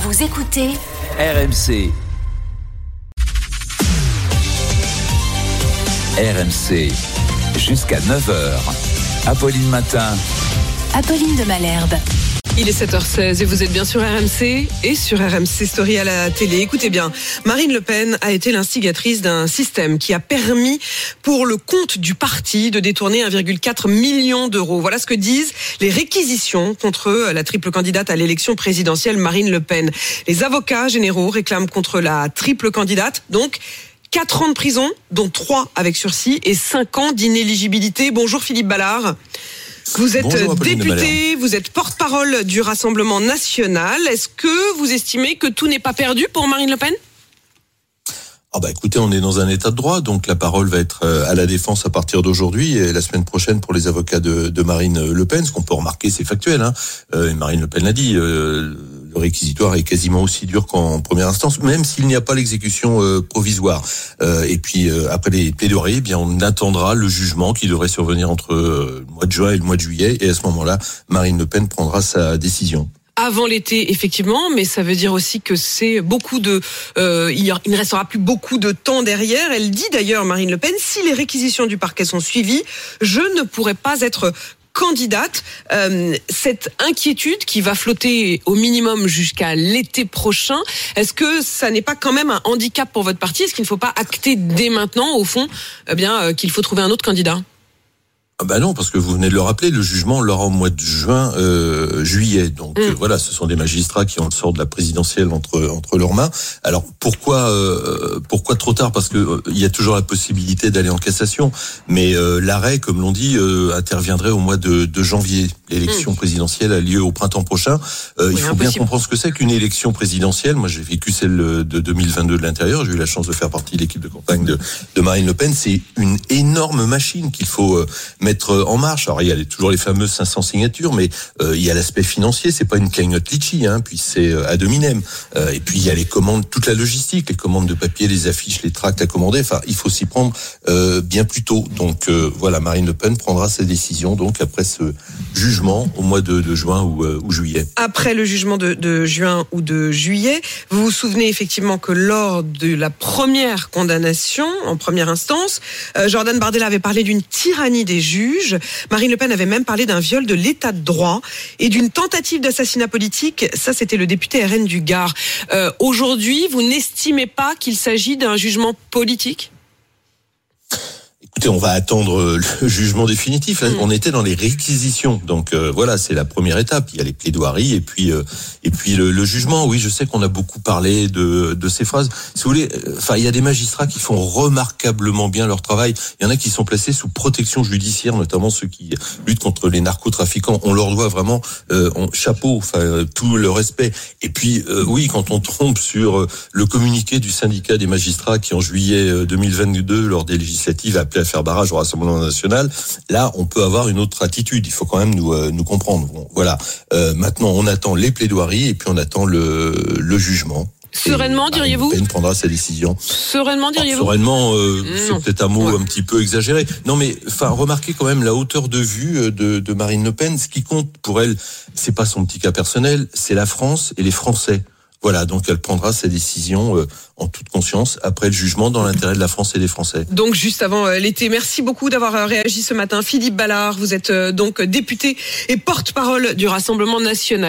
Vous écoutez RMC. RMC, jusqu'à 9h. Apolline Matin. Apolline de Malherbe. Il est 7h16 et vous êtes bien sur RMC et sur RMC Story à la télé. Écoutez bien, Marine Le Pen a été l'instigatrice d'un système qui a permis pour le compte du parti de détourner 1,4 million d'euros. Voilà ce que disent les réquisitions contre la triple candidate à l'élection présidentielle Marine Le Pen. Les avocats généraux réclament contre la triple candidate, donc 4 ans de prison, dont 3 avec sursis et 5 ans d'inéligibilité. Bonjour Philippe Ballard. Vous êtes député, vous êtes porte-parole du Rassemblement national. Est-ce que vous estimez que tout n'est pas perdu pour Marine Le Pen ? Écoutez, on est dans un état de droit, donc la parole va être à la défense à partir d'aujourd'hui et la semaine prochaine pour les avocats de Marine Le Pen. Ce qu'on peut remarquer, c'est factuel, et Marine Le Pen l'a dit, le réquisitoire est quasiment aussi dur qu'en première instance, même s'il n'y a pas l'exécution provisoire. Et puis après les plaidoiries, on attendra le jugement qui devrait survenir entre le mois de juin et le mois de juillet, et à ce moment-là, Marine Le Pen prendra sa décision. Avant l'été, effectivement, mais ça veut dire aussi que c'est beaucoup de... il ne restera plus beaucoup de temps derrière. Elle dit d'ailleurs, Marine Le Pen, si les réquisitions du parquet sont suivies, je ne pourrai pas être candidate. Cette inquiétude qui va flotter au minimum jusqu'à l'été prochain, est-ce que ça n'est pas quand même un handicap pour votre parti ? Est-ce qu'il ne faut pas acter dès maintenant, au fond, qu'il faut trouver un autre candidat ? Non, parce que vous venez de le rappeler, le jugement l'aura au mois de juin, juillet. Donc voilà, ce sont des magistrats qui ont le sort de la présidentielle entre leurs mains. Alors pourquoi trop tard ? Parce que il y a toujours la possibilité d'aller en cassation, mais l'arrêt, comme l'on dit, interviendrait au mois de janvier. L'élection présidentielle a lieu au printemps prochain. Il faut bien comprendre ce que c'est qu'une élection présidentielle. Moi, j'ai vécu celle de 2022 de l'intérieur. J'ai eu la chance de faire partie de l'équipe de campagne de Marine Le Pen. C'est une énorme machine qu'il faut mettre en marche. Alors il y a toujours les fameuses 500 signatures, mais il y a l'aspect financier, c'est pas une cagnotte litchi, puis c'est ad hominem. Et puis il y a les commandes, toute la logistique, les commandes de papier, les affiches, les tracts à commander. Enfin, il faut s'y prendre bien plus tôt. Donc voilà, Marine Le Pen prendra sa décision donc après ce jugement au mois de juin ou juillet. Après le jugement de juin ou de juillet, vous vous souvenez effectivement que lors de la première condamnation en première instance, Jordan Bardella avait parlé d'une tyrannie des juges. Marine Le Pen avait même parlé d'un viol de l'état de droit et d'une tentative d'assassinat politique. Ça, c'était le député RN du Gard. Aujourd'hui, vous n'estimez pas qu'il s'agit d'un jugement politique ? Écoutez, on va attendre le jugement définitif. Là, on était dans les réquisitions, donc voilà, c'est la première étape. Il y a les plaidoiries et puis le jugement. Oui, je sais qu'on a beaucoup parlé de ces phrases. Si vous voulez, il y a des magistrats qui font remarquablement bien leur travail. Il y en a qui sont placés sous protection judiciaire, notamment ceux qui luttent contre les narcotrafiquants. On leur doit vraiment chapeau, tout le respect. Et puis oui, quand on tombe sur le communiqué du syndicat des magistrats qui en juillet 2022, lors des législatives, a appelé à faire barrage au Rassemblement national, là, on peut avoir une autre attitude. Il faut quand même nous comprendre. Bon, voilà. Maintenant, on attend les plaidoiries et puis on attend le jugement. Sereinement, diriez-vous ? Le Pen prendra sa décision. Sereinement, diriez-vous ? Sereinement, c'est peut-être un mot un petit peu exagéré. Non, mais remarquez quand même la hauteur de vue de Marine Le Pen. Ce qui compte pour elle, c'est pas son petit cas personnel, c'est la France et les Français. Voilà, donc elle prendra sa décision en toute conscience après le jugement dans l'intérêt de la France et des Français. Donc juste avant l'été, merci beaucoup d'avoir réagi ce matin. Philippe Ballard, vous êtes donc député et porte-parole du Rassemblement national.